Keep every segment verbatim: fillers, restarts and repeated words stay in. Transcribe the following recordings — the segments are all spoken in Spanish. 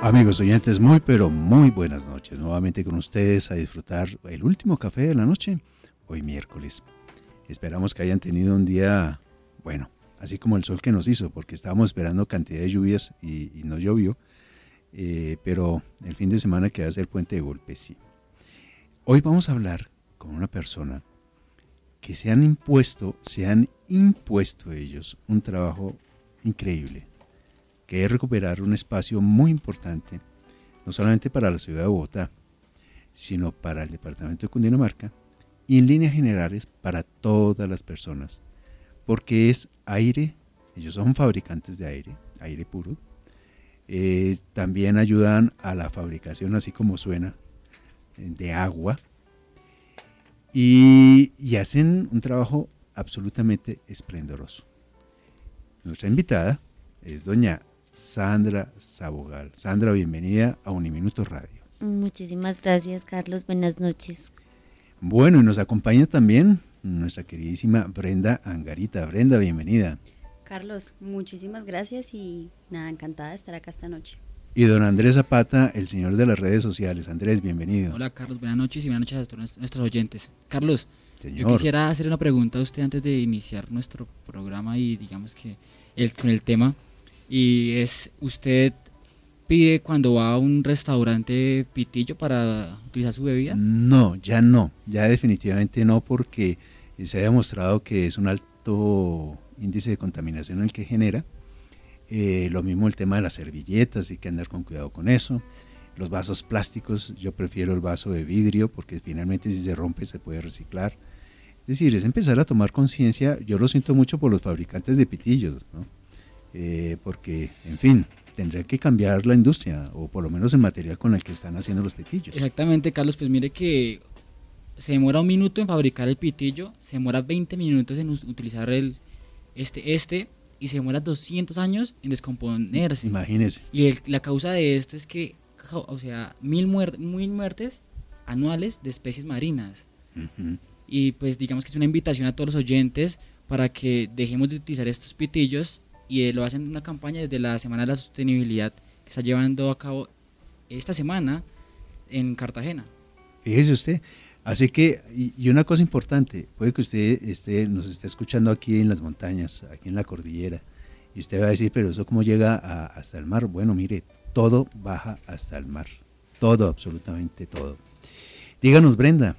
Amigos oyentes, muy pero muy buenas noches. Nuevamente con ustedes a disfrutar el último café de la noche, hoy miércoles. Esperamos que hayan tenido un día, bueno, así como el sol que nos hizo, porque estábamos esperando cantidad de lluvias y, y no llovió, eh, pero el fin de semana que va a ser puente de golpe, sí. Hoy vamos a hablar con una persona que se han impuesto, se han impuesto ellos un trabajo increíble, que es recuperar un espacio muy importante, no solamente para la ciudad de Bogotá, sino para el departamento de Cundinamarca y en líneas generales para todas las personas, porque es aire, ellos son fabricantes de aire, aire puro, eh, también ayudan a la fabricación, así como suena, de agua, y, y hacen un trabajo absolutamente esplendoroso. Nuestra invitada es doña Sandra Sabogal. Sandra, bienvenida a Uniminuto Radio. Muchísimas gracias, Carlos. Buenas noches. Bueno, y nos acompaña también nuestra queridísima Brenda Angarita. Brenda, bienvenida. Carlos, muchísimas gracias y nada, encantada de estar acá esta noche. Y don Andrés Zapata, el señor de las redes sociales. Andrés, bienvenido. Hola, Carlos, buenas noches y buenas noches a todos nuestros oyentes. Carlos, señor, yo quisiera hacer una pregunta a usted antes de iniciar nuestro programa y digamos que el, con el tema. Y es, ¿usted pide cuando va a un restaurante pitillo para utilizar su bebida? No, ya no, ya definitivamente no, porque se ha demostrado que es un alto índice de contaminación el que genera. Eh, lo mismo el tema de las servilletas, hay que andar con cuidado con eso. Los vasos plásticos, yo prefiero el vaso de vidrio porque finalmente si se rompe se puede reciclar. Es decir, es empezar a tomar conciencia. Yo lo siento mucho por los fabricantes de pitillos, ¿no? Eh, porque, en fin, tendría que cambiar la industria, o por lo menos el material con el que están haciendo los pitillos. Exactamente, Carlos, pues mire que se demora un minuto en fabricar el pitillo, se demora veinte minutos en utilizar el este, este y se demora doscientos años en descomponerse. Imagínese. Y el, la causa de esto es que, o sea, mil, muert, mil muertes anuales de especies marinas. Uh-huh. Y pues digamos que es una invitación a todos los oyentes para que dejemos de utilizar estos pitillos. Y lo hacen en una campaña desde la Semana de la Sostenibilidad que está llevando a cabo esta semana en Cartagena. Fíjese usted, así que, y una cosa importante, puede que usted esté, nos esté escuchando aquí en las montañas, aquí en la cordillera, y usted va a decir, pero ¿eso cómo llega a, hasta el mar? Bueno, mire, todo baja hasta el mar, todo, absolutamente todo. Díganos, Brenda.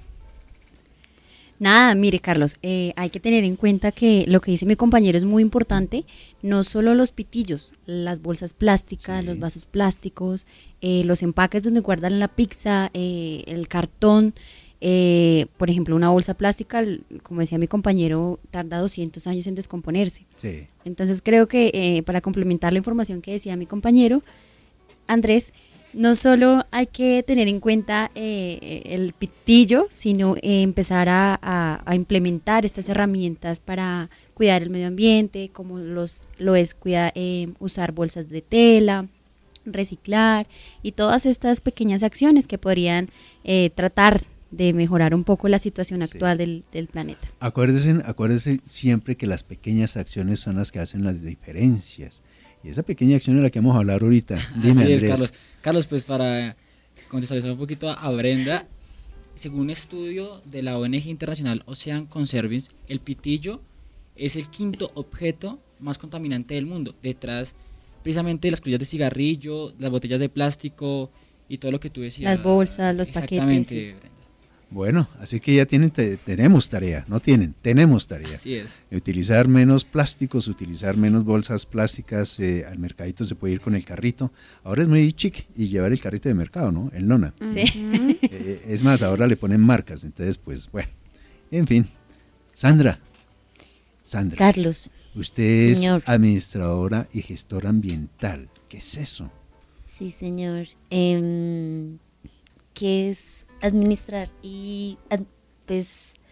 Nada, mire, Carlos, eh, hay que tener en cuenta que lo que dice mi compañero es muy importante, no solo los pitillos, las bolsas plásticas, sí, los vasos plásticos, eh, los empaques donde guardan la pizza, eh, el cartón, eh, por ejemplo, una bolsa plástica, como decía mi compañero, tarda doscientos años en descomponerse. Sí. Entonces creo que eh, para complementar la información que decía mi compañero, Andrés, no solo hay que tener en cuenta eh, el pitillo, sino eh, empezar a, a, a implementar estas herramientas para cuidar el medio ambiente, como los, lo es cuidar, eh, usar bolsas de tela, reciclar y todas estas pequeñas acciones que podrían eh, tratar de mejorar un poco la situación actual sí. del, del planeta. Acuérdense, acuérdense siempre que las pequeñas acciones son las que hacen las diferencias. Y esa pequeña acción es la que vamos a hablar ahorita. Dime, Así Andrés. Es, Carlos. Carlos, pues para contextualizar un poquito a Brenda, según un estudio de la O N G internacional Ocean Conservancy, el pitillo es el quinto objeto más contaminante del mundo, detrás precisamente de las colillas de cigarrillo, las botellas de plástico y todo lo que tú decías. Las bolsas, los paquetes. Exactamente, Brenda. Bueno, así que ya tienen, te, tenemos tarea, no tienen, tenemos tarea. Así es. Utilizar menos plásticos, utilizar menos bolsas plásticas, eh, al mercadito se puede ir con el carrito. Ahora es muy chic y llevar el carrito de mercado, ¿no? El lona. Sí. Eh, es más, ahora le ponen marcas, entonces pues bueno, en fin. Sandra, Sandra. Carlos. Usted señor. Es administradora y gestora ambiental. ¿Qué es eso? Sí, señor. Eh, ¿Qué es administrar y pues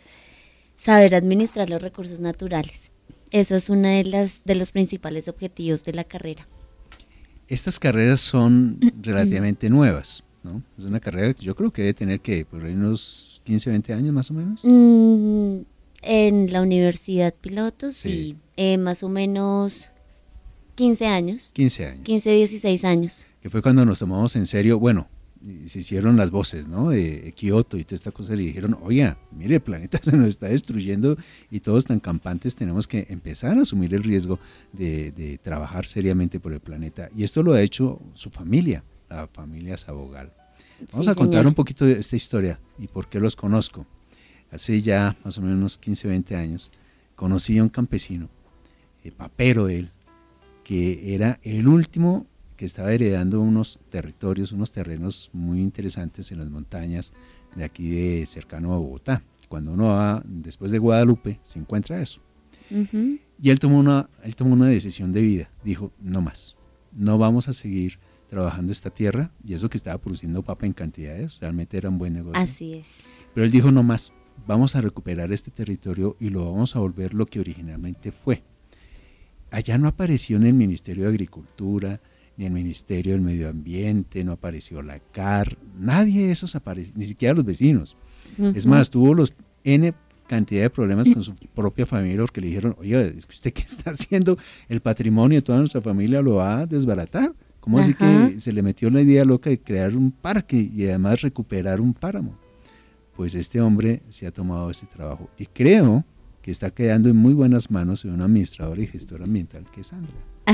saber administrar los recursos naturales? Esa es una de las de los principales objetivos de la carrera. Estas carreras son relativamente nuevas, ¿no? Es una carrera que yo creo que debe tener que por ahí unos quince, veinte años más o menos. Mm, en la Universidad Pilotos, sí, sí eh, más o menos quince años. quince años. quince, dieciséis años. que fue cuando nos tomamos en serio, bueno, se hicieron las voces, ¿no? De Kioto y toda esta cosa, le dijeron, oiga, mire, el planeta se nos está destruyendo y todos tan campantes tenemos que empezar a asumir el riesgo de, de trabajar seriamente por el planeta. Y esto lo ha hecho su familia, la familia Sabogal. Vamos Sí, a contar señor. un poquito de esta historia y por qué los conozco. Hace ya más o menos unos quince, veinte años, conocí a un campesino, eh, papero él, que era el último que estaba heredando unos territorios, unos terrenos muy interesantes en las montañas de aquí de cercano a Bogotá. Cuando uno va después de Guadalupe, se encuentra eso. Ujú. Y él tomó una, él tomó una decisión de vida. Dijo, no más, no vamos a seguir trabajando esta tierra, y eso que estaba produciendo papa en cantidades, realmente era un buen negocio. Así es. Pero él dijo, no más, vamos a recuperar este territorio y lo vamos a volver lo que originalmente fue. Allá no apareció en el Ministerio de Agricultura, ni el Ministerio del Medio Ambiente, no apareció la C A R, nadie de esos apareció, ni siquiera los vecinos. Ujú. Es más, tuvo los N cantidad de problemas con su propia familia porque le dijeron, oiga, es que usted qué está haciendo, el patrimonio de toda nuestra familia lo va a desbaratar. ¿Cómo así Ajá. que se le metió la idea loca de crear un parque y además recuperar un páramo? Pues este hombre se ha tomado ese trabajo y creo que está quedando en muy buenas manos de un administrador y gestor ambiental que es Sandra.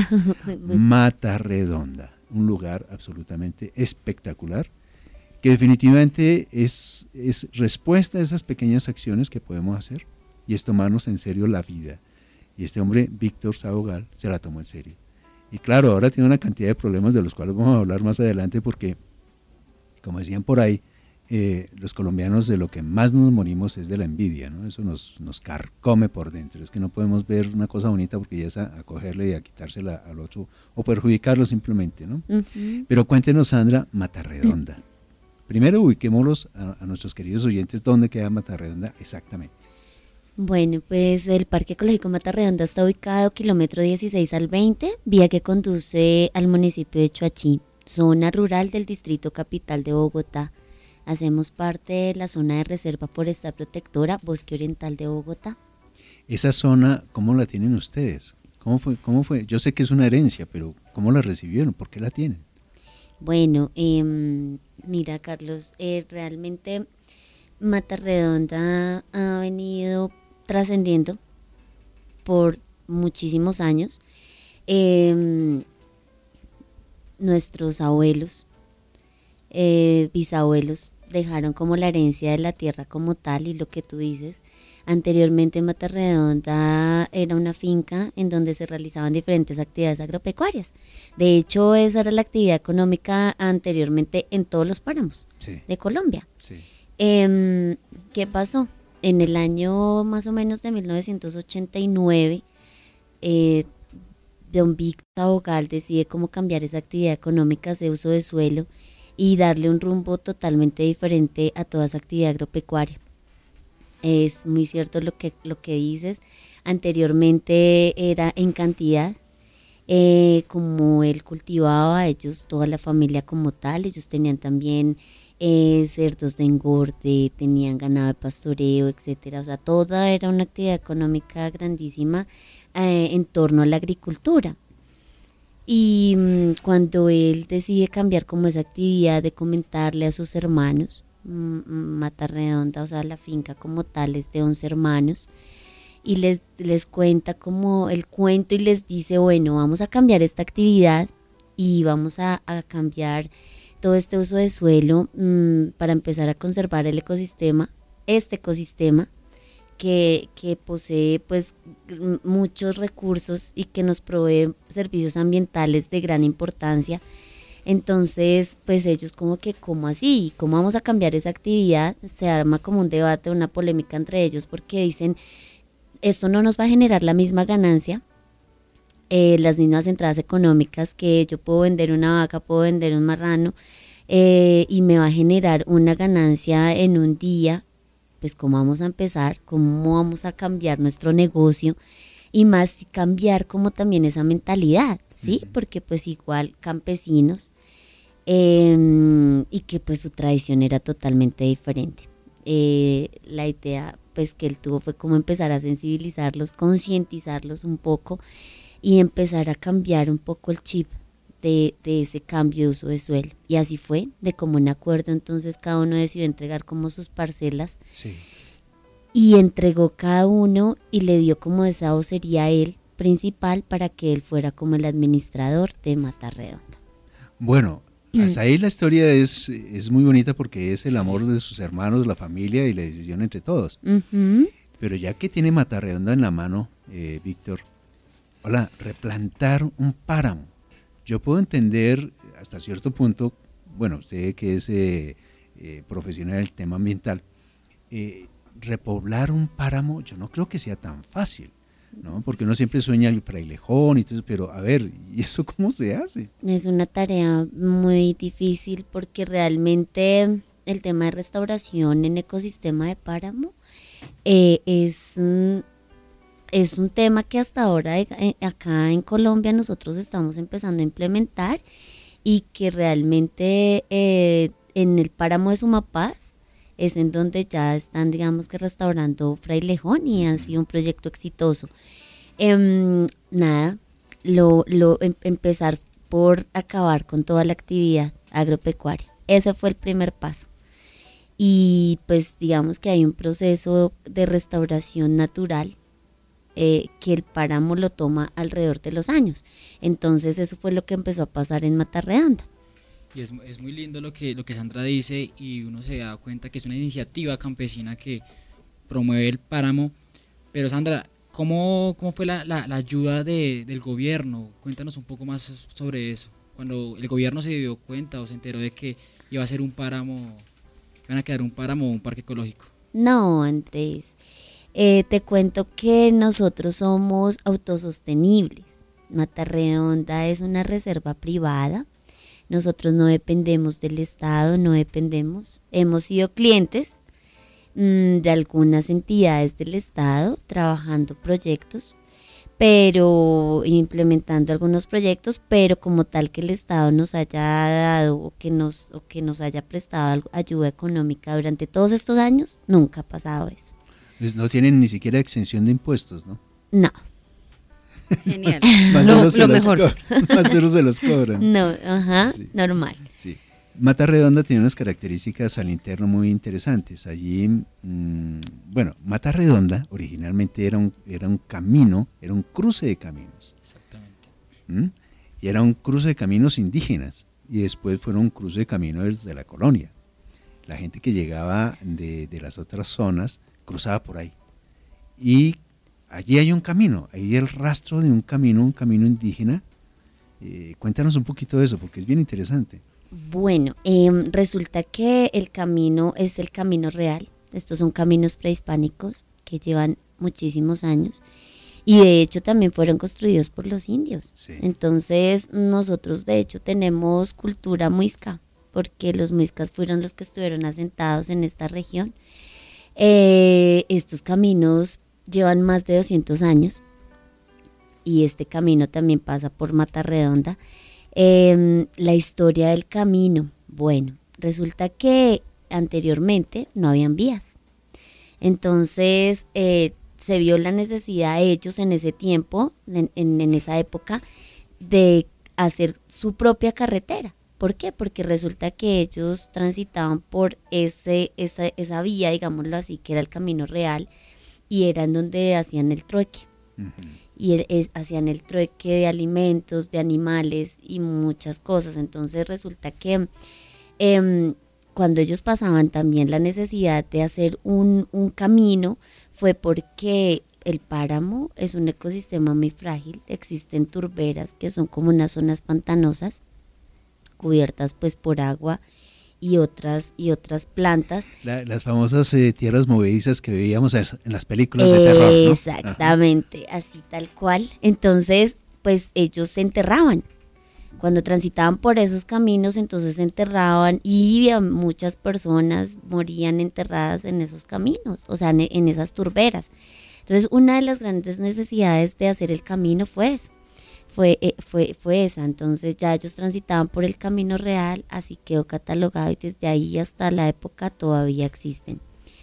Mata Redonda, un lugar absolutamente espectacular que definitivamente es, es respuesta a esas pequeñas acciones que podemos hacer y es tomarnos en serio la vida. Y este hombre, Víctor Sabogal, se la tomó en serio. Y claro, ahora tiene una cantidad de problemas de los cuales vamos a hablar más adelante porque, como decían por ahí, eh, los colombianos de lo que más nos morimos es de la envidia, ¿no? Eso nos, nos carcome por dentro, es que no podemos ver una cosa bonita porque ya es a, a cogerle y a quitársela al otro o perjudicarlo simplemente, ¿no? Ujú. Pero cuéntenos, Sandra, Matarredonda. Primero ubiquémoslos a, a nuestros queridos oyentes, ¿dónde queda Matarredonda exactamente? Bueno, pues el Parque Ecológico Mata Redonda está ubicado kilómetro dieciséis al veinte, vía que conduce al municipio de Choachí, zona rural del distrito capital de Bogotá. Hacemos parte de la zona de reserva forestal protectora Bosque Oriental de Bogotá. Esa zona, ¿cómo la tienen ustedes? ¿Cómo fue? ¿Cómo fue? Yo sé que es una herencia, pero ¿cómo la recibieron? ¿Por qué la tienen? Bueno, eh, mira Carlos, eh, realmente Mata Redonda ha venido trascendiendo por muchísimos años. Eh, nuestros abuelos, eh, bisabuelos, dejaron como la herencia de la tierra como tal y lo que tú dices. Anteriormente Mata Redonda era una finca en donde se realizaban diferentes actividades agropecuarias. De hecho, esa era la actividad económica anteriormente en todos los páramos Sí, de Colombia. sí. Eh, ¿Qué pasó? En el año más o menos de mil novecientos ochenta y nueve, eh, don Víctor Sabogal decide cómo cambiar esa actividad económica de uso de suelo y darle un rumbo totalmente diferente a toda esa actividad agropecuaria. Es muy cierto lo que, lo que dices. Anteriormente era en cantidad, eh, como él cultivaba, ellos, toda la familia como tal, ellos tenían también eh, cerdos de engorde, tenían ganado de pastoreo, etcétera. O sea, toda era una actividad económica grandísima eh, en torno a la agricultura. Y mmm, cuando él decide cambiar como esa actividad de comentarle a sus hermanos, Mata Redonda, o sea, la finca como tal es de once hermanos, y les, les cuenta como el cuento y les dice, bueno, vamos a cambiar esta actividad y vamos a, a cambiar todo este uso de suelo mmm, para empezar a conservar el ecosistema, este ecosistema que, que posee pues muchos recursos y que nos provee servicios ambientales de gran importancia. Entonces, pues ellos como que, ¿cómo así? ¿Cómo vamos a cambiar esa actividad? Se arma como un debate, una polémica entre ellos porque dicen, esto no nos va a generar la misma ganancia, eh, las mismas entradas económicas que yo puedo vender una vaca, puedo vender un marrano eh, y me va a generar una ganancia en un día. Pues ¿cómo vamos a empezar? ¿Cómo vamos a cambiar nuestro negocio? Y más cambiar como también esa mentalidad, ¿sí? Porque pues igual campesinos eh, y que pues su tradición era totalmente diferente. Eh, la idea pues que él tuvo fue como empezar a sensibilizarlos, concientizarlos un poco y empezar a cambiar un poco el chip de, de ese cambio de uso de suelo. Y así fue, de común acuerdo, entonces cada uno decidió entregar como sus parcelas. Sí. Y entregó cada uno y le dio como esa vocería a él principal para que él fuera como el administrador de Mata Redonda. Bueno, hasta ahí la historia es, es muy bonita porque es el amor de sus hermanos, la familia y la decisión entre todos. Uh-huh. Pero ya que tiene Mata Redonda en la mano, eh, Víctor, hola, replantar un páramo. Yo puedo entender hasta cierto punto, bueno, usted que es eh, eh, profesional del tema ambiental, eh, repoblar un páramo yo no creo que sea tan fácil, ¿no? Porque uno siempre sueña el frailejón y todo eso, pero a ver, ¿y eso cómo se hace? Es una tarea muy difícil porque realmente el tema de restauración en ecosistema de páramo eh, es, es un tema que hasta ahora eh, acá en Colombia nosotros estamos empezando a implementar y que realmente eh, en el páramo de Sumapaz es en donde ya están, digamos que restaurando Frailejón y ha sido un proyecto exitoso. Eh, nada, lo, lo em, empezar por acabar con toda la actividad agropecuaria. Ese fue el primer paso. Y pues digamos que hay un proceso de restauración natural eh, que el páramo lo toma alrededor de los años. Entonces eso fue lo que empezó a pasar en Mata Redonda. Y es, es muy lindo lo que, lo que Sandra dice y uno se da cuenta que es una iniciativa campesina que promueve el páramo. Pero Sandra, ¿cómo, cómo fue la, la, la ayuda de, del gobierno? Cuéntanos un poco más sobre eso. Cuando el gobierno se dio cuenta o se enteró de que iba a ser un páramo, iban a quedar un páramo o un parque ecológico. No, Andrés, eh, te cuento que nosotros somos autosostenibles. Mata Redonda es una reserva privada. Nosotros no dependemos del Estado, no dependemos. Hemos sido clientes mmm, de algunas entidades del Estado trabajando proyectos, pero implementando algunos proyectos, pero como tal que el Estado nos haya dado o que nos, o que nos haya prestado ayuda económica durante todos estos años, nunca ha pasado eso. Pues no tienen ni siquiera exención de impuestos, ¿no? No. Genial. Más Lo- duro se lo los mejor. cobran, más duro se los cobran. No, ajá, Sí. normal. Sí. Mata Redonda tiene unas características al interno muy interesantes. Allí, mmm, bueno, Mata Redonda originalmente era un, era un camino, era un cruce de caminos. Exactamente. ¿Mm? Y era un cruce de caminos indígenas. Y después fueron un cruce de caminos desde la colonia. La gente que llegaba de, de las otras zonas cruzaba por ahí. Y allí hay un camino, hay el rastro de un camino, un camino indígena. Eh, cuéntanos un poquito de eso, porque es bien interesante. Bueno, eh, resulta que el camino es el camino real. Estos son caminos prehispánicos que llevan muchísimos años y de hecho también fueron construidos por los indios. Sí. Entonces nosotros de hecho tenemos cultura muisca, porque los muiscas fueron los que estuvieron asentados en esta región. Eh, estos caminos llevan más de doscientos años y este camino también pasa por Mata Redonda. Eh, la historia del camino, bueno, resulta que anteriormente no habían vías, entonces eh, se vio la necesidad de ellos en ese tiempo, en, en, en esa época, de hacer su propia carretera. ¿Por qué? Porque resulta que ellos transitaban por ese, esa, esa vía, digámoslo así, que era el camino real, y era en donde hacían el trueque. Uh-huh. Y el, es, hacían el trueque de alimentos, de animales y muchas cosas. Entonces resulta que eh, cuando ellos pasaban también la necesidad de hacer un, un camino fue porque el páramo es un ecosistema muy frágil. Existen turberas que son como unas zonas pantanosas cubiertas pues por agua y otras y otras plantas. La, las famosas eh, tierras movedizas que veíamos en las películas de terror, ¿no? Exactamente, ajá, así tal cual. Entonces, pues ellos se enterraban. Cuando transitaban por esos caminos, entonces se enterraban y muchas personas morían enterradas en esos caminos, o sea, en, en esas turberas. Entonces, una de las grandes necesidades de hacer el camino fue eso. Fue, eh, fue, fue esa, entonces ya ellos transitaban por el camino real, así quedó catalogado y desde ahí hasta la época todavía existen.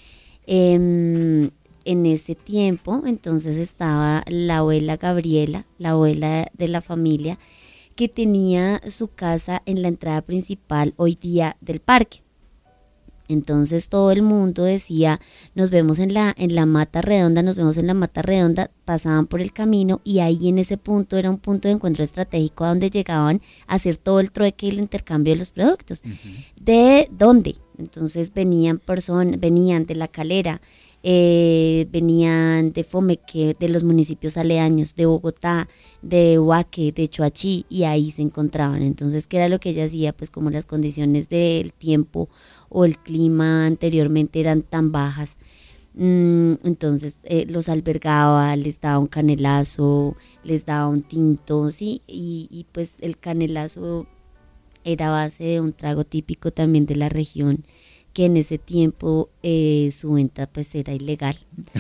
Eh, en ese tiempo entonces estaba la abuela Gabriela, la abuela de la familia, que tenía su casa en la entrada principal hoy día del parque. Entonces todo el mundo decía, nos vemos en la, en la Mata Redonda, nos vemos en la Mata Redonda, pasaban por el camino y ahí en ese punto era un punto de encuentro estratégico a donde llegaban a hacer todo el trueque y el intercambio de los productos. Uh-huh. ¿De dónde? Entonces venían personas, venían de La Calera, eh, venían de Fomeque, de los municipios aledaños, de Bogotá, de Huaque, de Choachí, y ahí se encontraban. Entonces, ¿qué era lo que ella hacía? Pues como las condiciones del tiempo o el clima anteriormente eran tan bajas, mm, entonces eh, los albergaba, les daba un canelazo, les daba un tinto, sí, y, y pues el canelazo era base de un trago típico también de la región, que en ese tiempo eh, su venta pues era ilegal.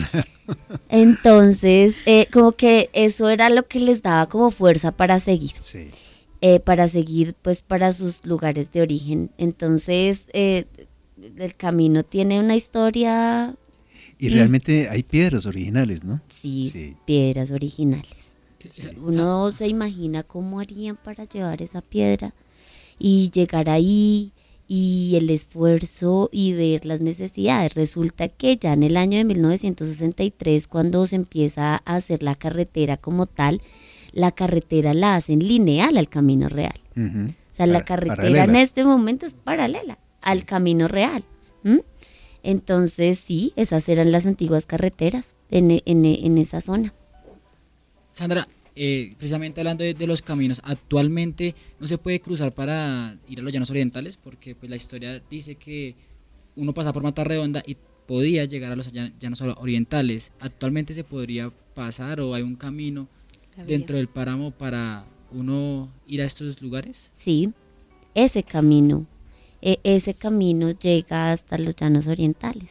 Entonces, eh, como que eso era lo que les daba como fuerza para seguir. Sí. Eh, para seguir pues para sus lugares de origen. Entonces eh, el camino tiene una historia. Y realmente hay piedras originales, ¿no? Sí, sí. Piedras originales. Sí. Uno se imagina cómo harían para llevar esa piedra y llegar ahí y el esfuerzo y ver las necesidades. Resulta que ya en el año de mil novecientos sesenta y tres, cuando se empieza a hacer la carretera como tal, la carretera la hacen lineal al camino real. Uh-huh. O sea, Para, la carretera paralela. En este momento es paralela sí. al camino real. ¿Mm? Entonces, sí, esas eran las antiguas carreteras en, en, en esa zona. Sandra, eh, precisamente hablando de, de los caminos, actualmente no se puede cruzar para ir a los Llanos Orientales, porque pues la historia dice que uno pasa por Mata Redonda y podía llegar a los Llanos Orientales. ¿Actualmente se podría pasar o hay un camino dentro del páramo para uno ir a estos lugares? Sí, ese camino, e- ese camino llega hasta los Llanos Orientales.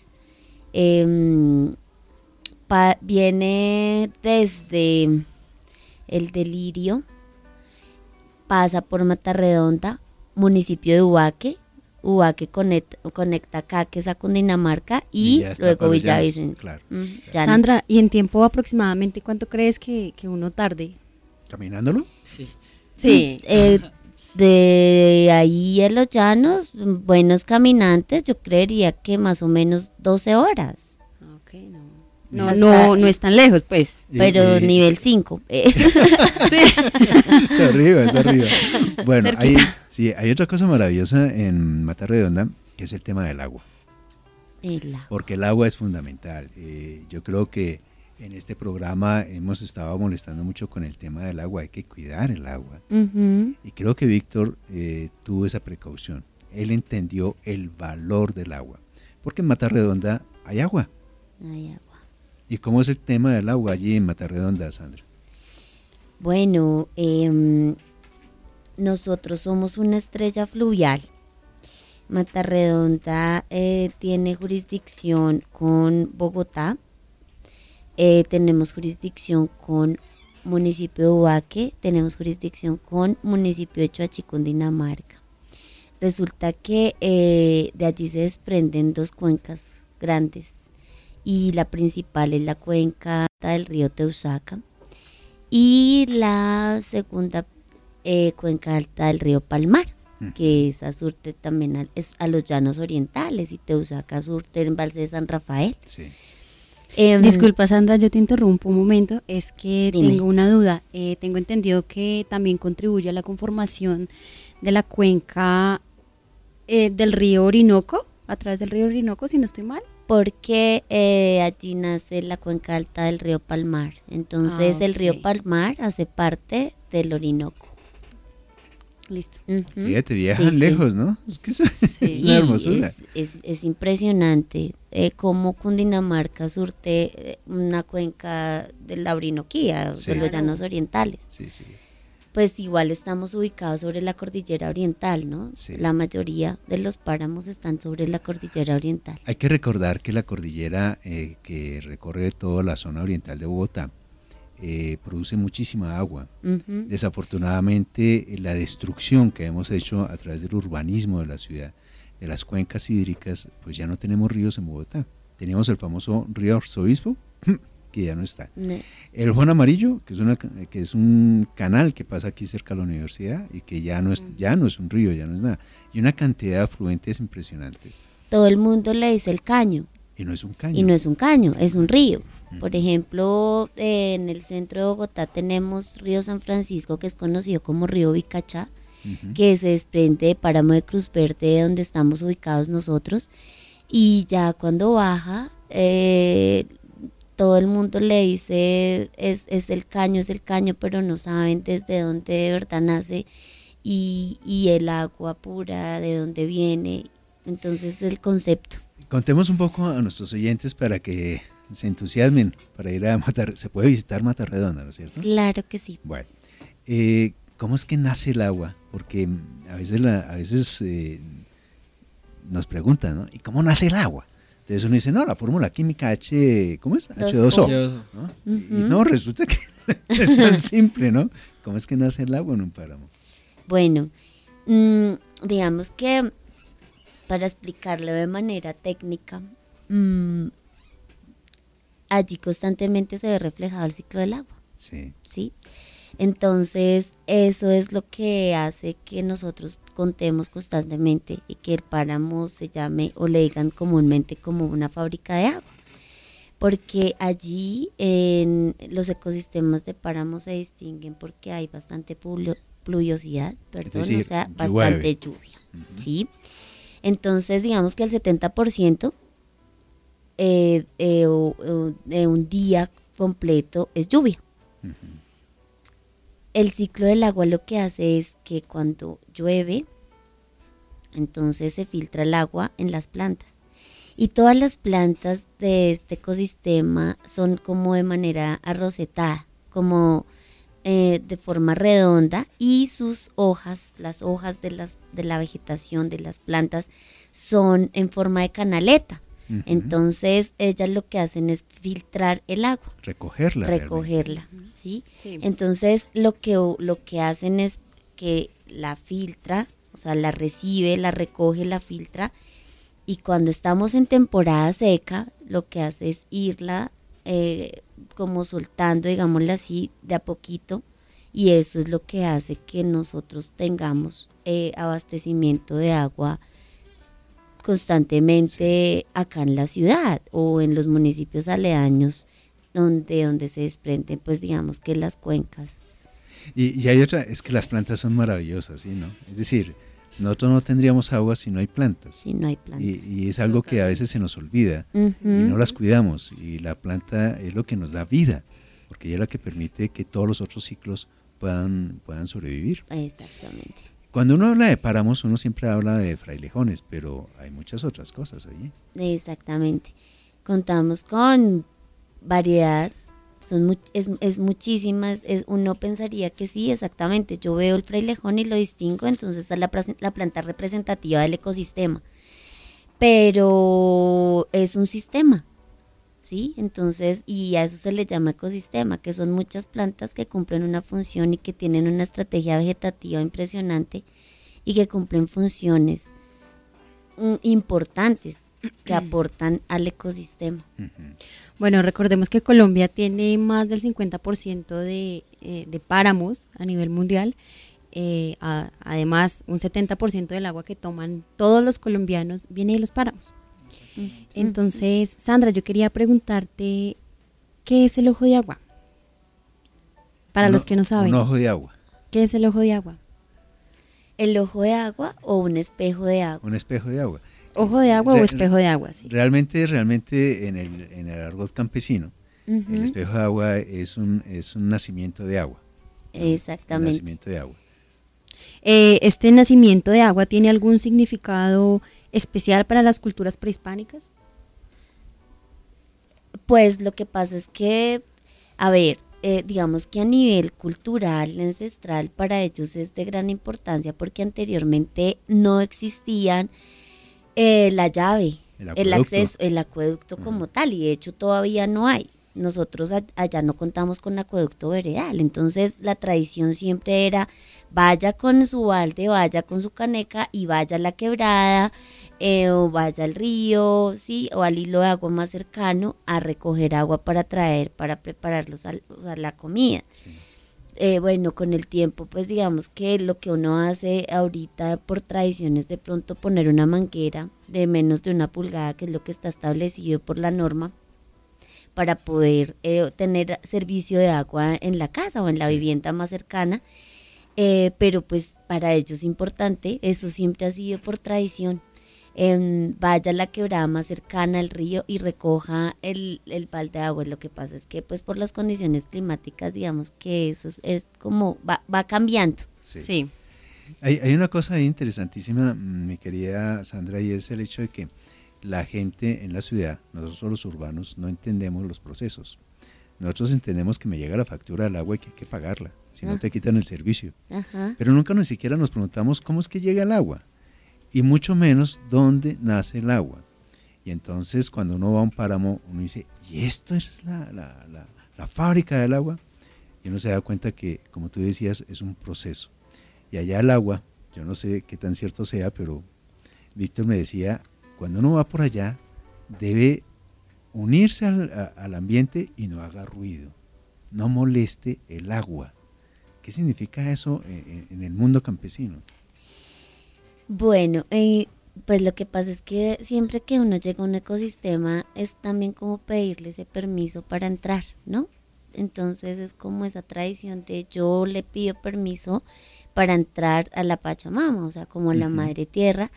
Eh, pa- viene desde el Delirio, pasa por Mata Redonda, municipio de Huaque, Huaque conecta, conecta Caques a Cundinamarca y, y luego Villavicencio. Claro. Mm, Sandra, ¿y en tiempo aproximadamente cuánto crees que, que uno tarde? ¿Caminándolo? Sí. Sí. Eh, de ahí a los llanos, buenos caminantes, yo creería que más o menos doce horas. Ok, no. No, no, no es tan lejos, pues. Y, pero y, nivel cinco. Sí. Es arriba, es arriba. Bueno, hay, sí, hay otra cosa maravillosa en Mata Redonda, que es el tema del agua. El agua. Porque el agua es fundamental. Eh, yo creo que en este programa hemos estado molestando mucho con el tema del agua. Hay que cuidar el agua. Uh-huh. Y creo que Víctor eh, tuvo esa precaución. Él entendió el valor del agua. Porque en Mata Redonda hay agua. Hay agua. ¿Y cómo es el tema del agua allí en Mata Redonda, Sandra? Bueno, eh, nosotros somos una estrella fluvial. Mata Redonda eh, tiene jurisdicción con Bogotá, eh, tenemos jurisdicción con municipio de Huaque, tenemos jurisdicción con municipio de Choachí, Cundinamarca. Resulta que eh, de allí se desprenden dos cuencas grandes y la principal es la cuenca del río Teusaca y la segunda eh, cuenca alta del río Palmar, uh-huh. que esa surte también a, es a los Llanos Orientales y Teusaca surte en Embalse de San Rafael. Sí. Eh, Disculpa, Sandra, yo te interrumpo un momento, es que dime. Tengo una duda. Eh, tengo entendido que también contribuye a la conformación de la cuenca eh, del río Orinoco, a través del río Orinoco, si no estoy mal. Porque eh, allí nace la cuenca alta del río Palmar. Entonces ah, okay. el río Palmar hace parte del Orinoco. Listo. Uh-huh. Fíjate, viajan sí, lejos, sí. ¿no? Es que es, sí, es una hermosura. Es, es, es impresionante eh, cómo Cundinamarca surte eh, una cuenca de la Orinoquía, sí. de los Llanos Orientales. Sí, sí. Pues igual estamos ubicados sobre la cordillera oriental, ¿no? Sí. La mayoría de los páramos están sobre la cordillera oriental. Hay que recordar que la cordillera eh, que recorre toda la zona oriental de Bogotá eh, produce muchísima agua. Uh-huh. Desafortunadamente, la destrucción que hemos hecho a través del urbanismo de la ciudad, de las cuencas hídricas, pues ya no tenemos ríos en Bogotá. Teníamos el famoso río Arzobispo, que ya no está. No. El Juan Amarillo, que es, una, que es un canal que pasa aquí cerca de la universidad y que ya no, es, ya no es un río, ya no es nada. Y una cantidad de afluentes impresionantes. Todo el mundo le dice el caño. Y no es un caño. Y no es un caño, es un río. Por ejemplo, eh, en el centro de Bogotá tenemos Río San Francisco, que es conocido como Río Vicachá, uh-huh. que se desprende de Páramo de Cruz Verde, donde estamos ubicados nosotros. Y ya cuando baja, eh, todo el mundo le dice es, es el caño, es el caño, pero no saben desde dónde de verdad nace y, y el agua pura, de dónde viene. Entonces el concepto. Contemos un poco a nuestros oyentes para que se entusiasmen para ir a Matar. Se puede visitar Mata Redonda, ¿no es cierto? Claro que sí. Bueno, eh, ¿cómo es que nace el agua? Porque a veces, la, a veces eh, nos preguntan, ¿no? ¿Y cómo nace el agua? Entonces uno dice, no, la fórmula química H, ¿cómo es? hache dos o. ¿No? Uh-huh. Y no, resulta que es tan simple, ¿no? ¿Cómo es que nace el agua en un páramo? Bueno, mmm, digamos que para explicarlo de manera técnica, mmm, allí constantemente se ve reflejado el ciclo del agua. Sí. ¿Sí? Entonces, eso es lo que hace que nosotros contemos constantemente y que el páramo se llame o le digan comúnmente como una fábrica de agua. Porque allí en los ecosistemas de páramo se distinguen porque hay bastante pluviosidad, perdón, es decir, o sea, bastante llueve. lluvia. Uh-huh. ¿Sí? Entonces, digamos que el setenta por ciento eh, eh, o, o de un día completo es lluvia. Uh-huh. El ciclo del agua lo que hace es que cuando llueve, entonces se filtra el agua en las plantas. Y todas las plantas de este ecosistema son como de manera arrocetada, como eh, de forma redonda, y sus hojas, las hojas de, las, de la vegetación de las plantas son en forma de canaleta. Uh-huh. Entonces ellas lo que hacen es filtrar el agua, recogerla, recogerla, ¿sí? Sí. Entonces lo que lo que hacen es que la filtra, o sea, la recibe, la recoge, la filtra, y cuando estamos en temporada seca, lo que hace es irla eh, como soltando, digámoslo así, de a poquito, y eso es lo que hace que nosotros tengamos eh, abastecimiento de agua constantemente acá en la ciudad o en los municipios aledaños donde, donde se desprenden, pues digamos que las cuencas. Y, y hay otra, es que las plantas son maravillosas, ¿sí, no? Es decir, nosotros no tendríamos agua si no hay plantas. Si no hay plantas. Y, y es algo que a veces se nos olvida, uh-huh. y no las cuidamos, y la planta es lo que nos da vida, porque ella es la que permite que todos los otros ciclos puedan, puedan sobrevivir. Exactamente. Cuando uno habla de páramos, uno siempre habla de frailejones, pero hay muchas otras cosas allí. Exactamente. Contamos con variedad, son mu- es, es muchísimas, es, uno pensaría que sí, exactamente, yo veo el frailejón y lo distingo, entonces es la, la planta representativa del ecosistema, pero es un sistema, ¿sí? Entonces, y a eso se le llama ecosistema, que son muchas plantas que cumplen una función y que tienen una estrategia vegetativa impresionante y que cumplen funciones mm, importantes que aportan al ecosistema. Bueno, recordemos que Colombia tiene más del cincuenta por ciento de, eh, de páramos a nivel mundial. Eh, a, además, un setenta por ciento del agua que toman todos los colombianos viene de los páramos. Entonces, Sandra, yo quería preguntarte, ¿qué es el ojo de agua? Para un, los que no saben. Un ojo de agua. ¿Qué es el ojo de agua? ¿El ojo de agua o un espejo de agua? Un espejo de agua. ¿Ojo de agua Re- o espejo de agua? Sí. Realmente, realmente en el, en el argot campesino, uh-huh. el espejo de agua es un, es un nacimiento de agua. ¿No? Exactamente. Un nacimiento de agua. Eh, ¿Este nacimiento de agua tiene algún significado especial para las culturas prehispánicas? Pues lo que pasa es que, a ver, eh, digamos que a nivel cultural, ancestral, para ellos es de gran importancia porque anteriormente no existían eh, la llave, el, el acceso, el acueducto uh-huh. como tal, y de hecho todavía no hay. Nosotros allá no contamos con acueducto veredal, entonces la tradición siempre era vaya con su balde, vaya con su caneca y vaya a la quebrada eh, o vaya al río, sí, o al hilo de agua más cercano a recoger agua para traer, para preparar los al- o sea, la comida. Sí. Eh, bueno, con el tiempo, pues digamos que lo que uno hace ahorita por tradición es de pronto poner una manguera de menos de una pulgada, que es lo que está establecido por la norma, para poder eh, tener servicio de agua en la casa o en la Sí. vivienda más cercana. Eh, pero pues para ellos es importante, eso siempre ha sido por tradición. Em, vaya a la quebrada más cercana al río y recoja el, el balde de agua. Lo que pasa es que pues por las condiciones climáticas, digamos que eso es, es como va, va cambiando. Sí. Sí. Hay, hay una cosa ahí interesantísima, mm, mi querida Sandra, y es el hecho de que la gente en la ciudad, nosotros los urbanos, no entendemos los procesos. Nosotros entendemos que me llega la factura del agua y que hay que pagarla, si no Ah. te quitan el servicio. Ajá. Pero nunca ni siquiera nos preguntamos cómo es que llega el agua, y mucho menos dónde nace el agua. Y entonces cuando uno va a un páramo, uno dice, ¿y esto es la, la, la, la fábrica del agua? Y uno se da cuenta que, como tú decías, es un proceso. Y allá el agua, yo no sé qué tan cierto sea, pero Víctor me decía, cuando uno va por allá, debe unirse al, a- al ambiente y no haga ruido, no moleste el agua. ¿Qué significa eso en, en el mundo campesino? Bueno, eh, pues lo que pasa es que siempre que uno llega a un ecosistema es también como pedirle ese permiso para entrar, ¿no? Entonces es como esa tradición de yo le pido permiso para entrar a la Pachamama, o sea, como la Ujú. madre tierra,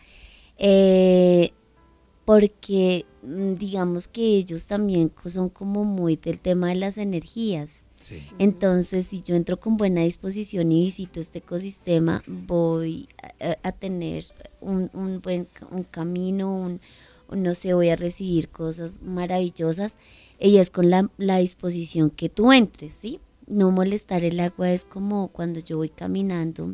eh, porque mm, digamos que ellos también co- son como muy del tema de las energías. Sí. Entonces, si yo entro con buena disposición y visito este ecosistema, voy a, a tener un, un buen ca- un camino, un, un, no sé, voy a recibir cosas maravillosas. Y es con la, la disposición que tú entres, ¿sí? No molestar el agua es como cuando yo voy caminando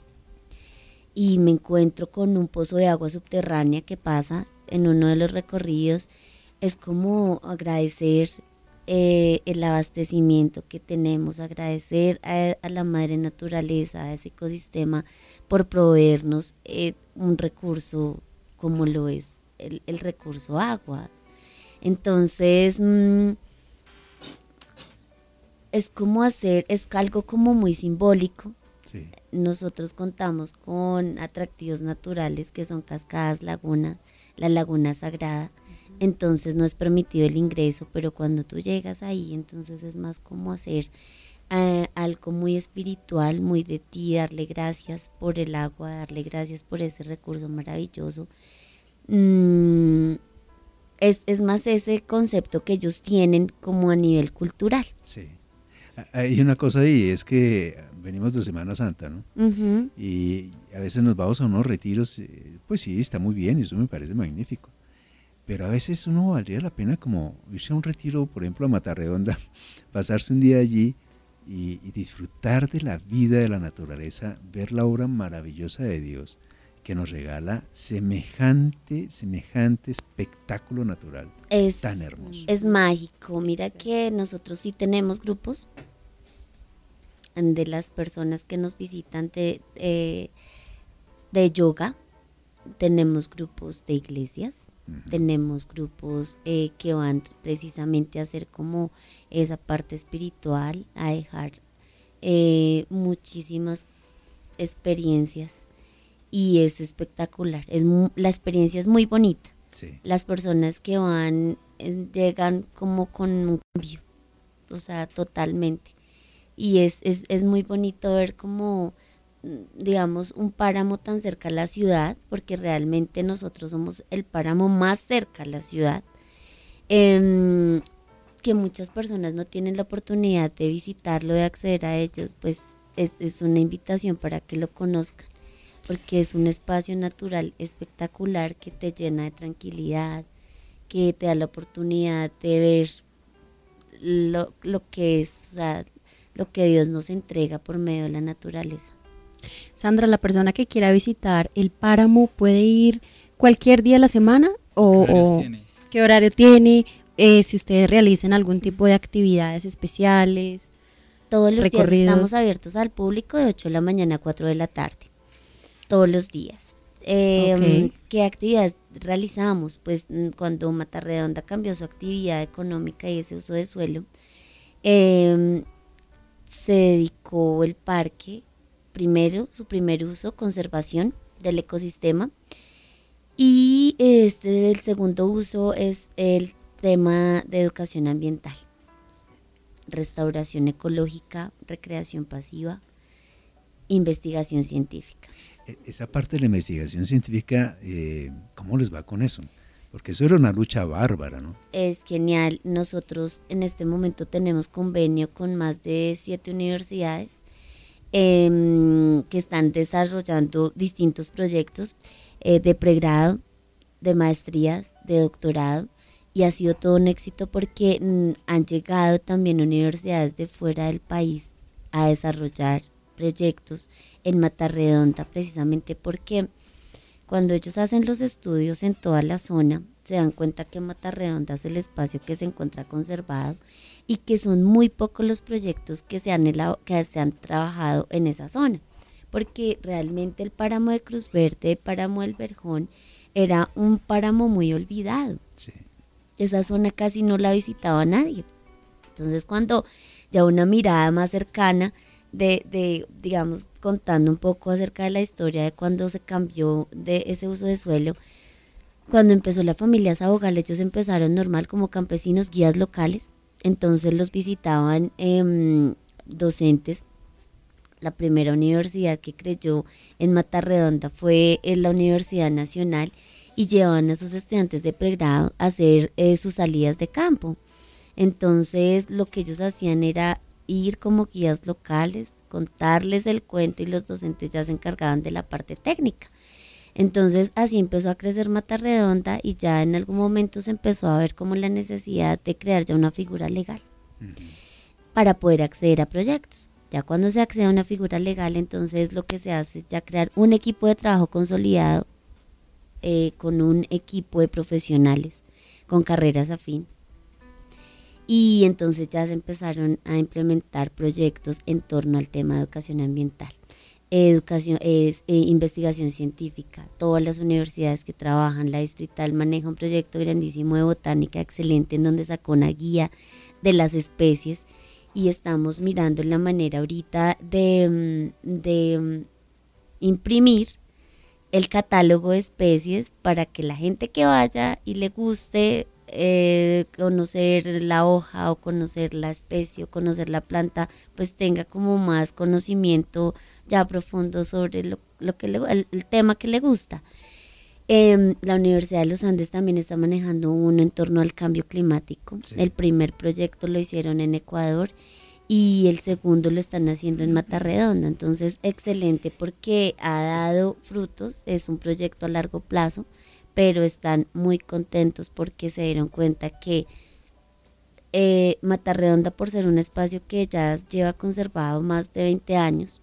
y me encuentro con un pozo de agua subterránea que pasa en uno de los recorridos. Es como agradecer eh, el abastecimiento que tenemos, agradecer a, a la madre naturaleza, a ese ecosistema, por proveernos eh, un recurso como lo es el, el recurso agua. Entonces, mmm, es como hacer, es algo como muy simbólico. Sí. Nosotros contamos con atractivos naturales que son cascadas, lagunas, la laguna sagrada. Entonces no es permitido el ingreso, pero cuando tú llegas ahí, entonces es más como hacer eh, algo muy espiritual, muy de ti, darle gracias por el agua, darle gracias por ese recurso maravilloso. Mm, es, es más ese concepto que ellos tienen como a nivel cultural. Sí. Hay una cosa ahí, es que venimos de Semana Santa, ¿no? Uh-huh. Y a veces nos vamos a unos retiros, eh, pues sí, está muy bien, y eso me parece magnífico. Pero a veces uno valdría la pena como irse a un retiro, por ejemplo a Matarredonda, pasarse un día allí y, y disfrutar de la vida, de la naturaleza, ver la obra maravillosa de Dios que nos regala semejante, semejante espectáculo natural, Es, tan hermoso. es mágico. Mira que nosotros sí tenemos grupos de las personas que nos visitan de, eh, de yoga, tenemos grupos de iglesias, uh-huh. tenemos grupos eh, que van precisamente a hacer como esa parte espiritual, a dejar eh, muchísimas experiencias. Y es espectacular, es la experiencia es muy bonita. Sí. Las personas que van es, llegan como con un cambio, o sea, totalmente. Y es, es, es muy bonito ver como, digamos, un páramo tan cerca a la ciudad, porque realmente nosotros somos el páramo más cerca a la ciudad, eh, que muchas personas no tienen la oportunidad de visitarlo, de acceder a ellos, pues es, es una invitación para que lo conozcan, porque es un espacio natural espectacular que te llena de tranquilidad, que te da la oportunidad de ver lo, lo que es, o sea, lo que Dios nos entrega por medio de la naturaleza. Sandra, la persona que quiera visitar el páramo puede ir cualquier día de la semana o, ¿Qué horarios o tiene? qué horario tiene, eh, si ustedes realizan algún tipo de actividades especiales. Todos los recorridos. días estamos abiertos al público de ocho de la mañana a cuatro de la tarde. Todos los días. Eh, Ok. ¿Qué actividades realizamos? Pues mm, cuando Matarredonda cambió su actividad económica y ese uso de suelo, eh, se dedicó el parque, primero, su primer uso, conservación del ecosistema, y este el segundo uso es el tema de educación ambiental, restauración ecológica, recreación pasiva, investigación científica. E- Esa parte de la investigación científica, eh, ¿cómo les va con eso? Porque eso era una lucha bárbara, ¿no? Es genial. Nosotros en este momento tenemos convenio con más de siete universidades eh, que están desarrollando distintos proyectos eh, de pregrado, de maestrías, de doctorado, y ha sido todo un éxito porque mm, han llegado también universidades de fuera del país a desarrollar proyectos en Matarredonda, precisamente porque cuando ellos hacen los estudios en toda la zona, se dan cuenta que Matarredonda es el espacio que se encuentra conservado y que son muy pocos los proyectos que se han, elabo- que se han trabajado en esa zona, porque realmente el páramo de Cruz Verde, el páramo del Verjón, era un páramo muy olvidado. Sí. Esa zona casi no la visitaba nadie. Entonces, cuando ya una mirada más cercana de, de, digamos, contando un poco acerca de la historia de cuando se cambió de ese uso de suelo, cuando empezó la familia Sabogal, ellos empezaron normal como campesinos, guías locales, entonces los visitaban eh, docentes. La primera universidad que creyó en Matarredonda fue en la Universidad Nacional, y llevaban a sus estudiantes de pregrado a hacer eh, sus salidas de campo. Entonces lo que ellos hacían era ir como guías locales, contarles el cuento, y los docentes ya se encargaban de la parte técnica. Entonces así empezó a crecer Matarredonda, y ya en algún momento se empezó a ver como la necesidad de crear ya una figura legal para poder acceder a proyectos. Ya cuando se accede a una figura legal, entonces lo que se hace es ya crear un equipo de trabajo consolidado eh, con un equipo de profesionales con carreras afín. Y entonces ya se empezaron a implementar proyectos en torno al tema de educación ambiental. Educación es eh, investigación científica. Todas las universidades que trabajan, la Distrital maneja un proyecto grandísimo de botánica excelente, en donde sacó una guía de las especies, y estamos mirando la manera ahorita de, de imprimir el catálogo de especies para que la gente que vaya y le guste eh, conocer la hoja o conocer la especie o conocer la planta, pues tenga como más conocimiento ya profundo sobre lo, lo que le, el, el tema que le gusta. Eh, la Universidad de los Andes también está manejando uno en torno al cambio climático. Sí. El primer proyecto lo hicieron en Ecuador y el segundo lo están haciendo en Matarredonda. Entonces, excelente, porque ha dado frutos. Es un proyecto a largo plazo, pero están muy contentos porque se dieron cuenta que eh, Matarredonda, por ser un espacio que ya lleva conservado más de veinte años,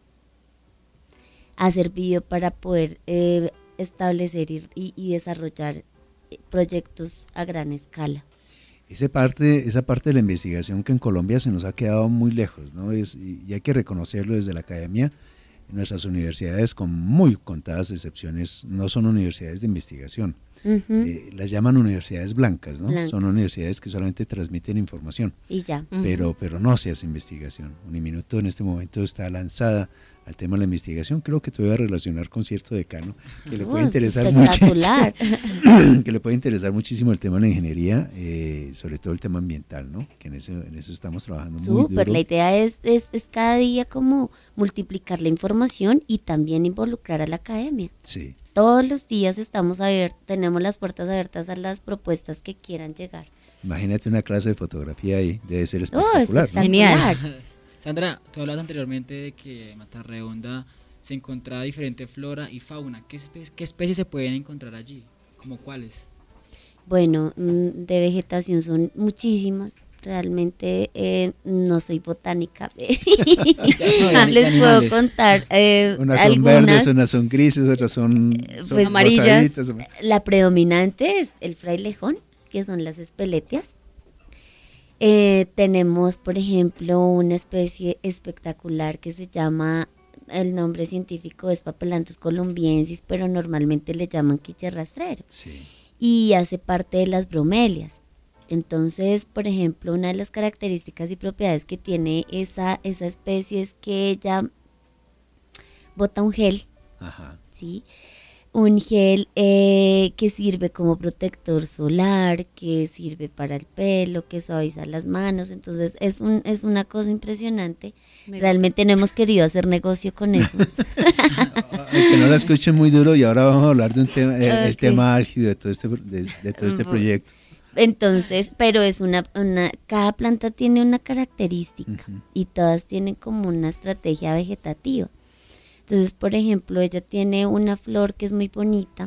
ha servido para poder eh, establecer y, y, y desarrollar proyectos a gran escala. Esa parte, esa parte de la investigación que en Colombia se nos ha quedado muy lejos, ¿no? Es, y, y hay que reconocerlo desde la academia. Nuestras universidades, con muy contadas excepciones, no son universidades de investigación. Uh-huh. Eh, las llaman universidades blancas, ¿no? Blancas. Son universidades que solamente transmiten información. Y ya. Uh-huh. Pero, pero no se hace investigación. Uniminuto en este momento está lanzada al tema de la investigación. Creo que te voy a relacionar con cierto decano que le puede interesar muchísimo, que le puede interesar muchísimo el tema de la ingeniería, eh, sobre todo el tema ambiental, ¿no? Que en eso, en eso estamos trabajando. Súper, muy duro. La idea es, es, es cada día como multiplicar la información y también involucrar a la academia. Sí. Todos los días estamos abiertos, tenemos las puertas abiertas a las propuestas que quieran llegar. Imagínate una clase de fotografía ahí, debe ser espectacular. Oh, espectacular. ¿no? Genial. Sandra, tú hablabas anteriormente de que en Matarredonda se encontraba diferente flora y fauna. ¿Qué, espe- qué especies se pueden encontrar allí? ¿Cómo cuáles? Bueno, de vegetación son muchísimas. Realmente eh, no soy botánica. no, les puedo contar eh, unas son algunas, verdes, unas son grises, otras son, son pues, amarillas. La predominante es el frailejón, que son las espeletias. Eh, tenemos, por ejemplo, una especie espectacular que se llama el nombre científico es Papelanthus columbiensis, pero normalmente le llaman quiche rastrero. Sí. Y hace parte de las bromelias. Entonces, por ejemplo, una de las características y propiedades que tiene esa, esa especie es que ella bota un gel, Ajá. ¿sí? Un gel eh, que sirve como protector solar, que sirve para el pelo, que suaviza las manos. Entonces, es, un, es una cosa impresionante. Me Realmente no hemos querido hacer negocio con eso. Que no la escuchen muy duro y ahora vamos a hablar de un tema, el, el Ok. tema álgido de todo este, de, de todo este proyecto. Entonces, pero es una, una, cada planta tiene una característica Ujú. y todas tienen como una estrategia vegetativa. Entonces, por ejemplo, ella tiene una flor que es muy bonita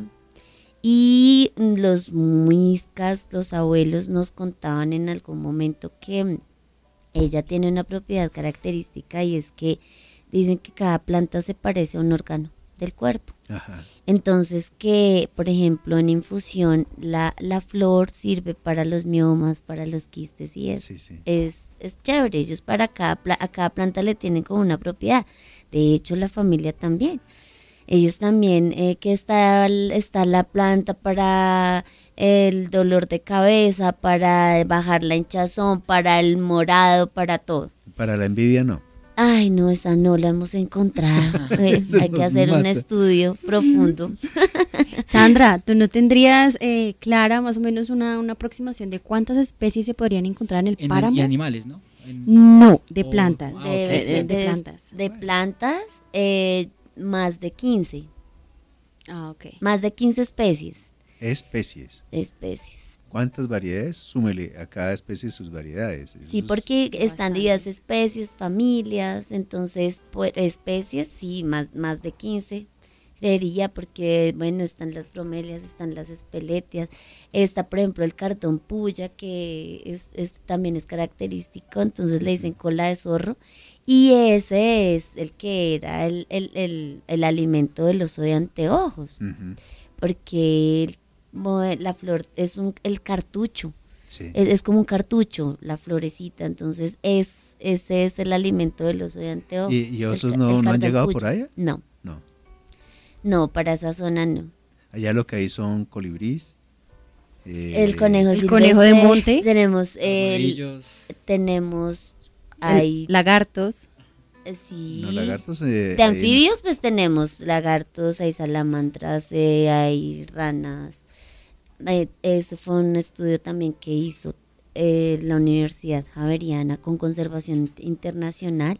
y los muiscas, los abuelos nos contaban en algún momento que ella tiene una propiedad característica y es que dicen que cada planta se parece a un órgano del cuerpo. Ajá. Entonces que, por ejemplo, en infusión la, la flor sirve para los miomas, para los quistes y eso. Sí, sí. Es, es chévere, ellos para cada, pla- a cada planta le tienen como una propiedad. De hecho, la familia también. Ellos también, eh, que está, está la planta para el dolor de cabeza, para bajar la hinchazón, para el morado, para todo. Para la envidia no. Ay, no, esa no la hemos encontrado. Eh, Eso hay que nos hacer un mata. estudio profundo. Sandra, ¿tú no tendrías eh, clara más o menos una, una aproximación de cuántas especies se podrían encontrar en el En- páramo? y animales, ¿no? En- No, de Oh, plantas. ah, de, ok. de- de- de de- plantas. de plantas, eh, más de quince. Ah, ok. Más de quince especies. Especies. Especies. ¿Cuántas variedades? Súmele a cada especie sus variedades. Eso Sí, es- porque están bastante. divididas especies, familias, entonces pues, especies, sí, más, más de quince, creería, porque bueno, están las bromelias, están las espeletias, está por ejemplo el cartón puya, que es, es, también es característico, entonces le dicen cola de zorro, y ese es el que era el, el, el, el alimento del oso de anteojos, Ujú. porque el- mo- la flor es un, el cartucho. Sí. Es, es como un cartucho, la florecita, entonces es ese es el alimento del oso de anteojos. ¿Y, y el osos ca- no, el no han llegado cardompucho. por allá? No, No. no, para esa zona no. Allá lo que hay son colibrís. eh, El conejo el silvestre, conejo de monte. Tenemos el, Armadillos. tenemos El- ahí lagartos. sí. Los lagartos. eh, De ahí en- anfibios pues tenemos lagartos, hay salamandras, eh, hay ranas. Eh, ese fue un estudio también que hizo eh, la Universidad Javeriana con Conservación Internacional,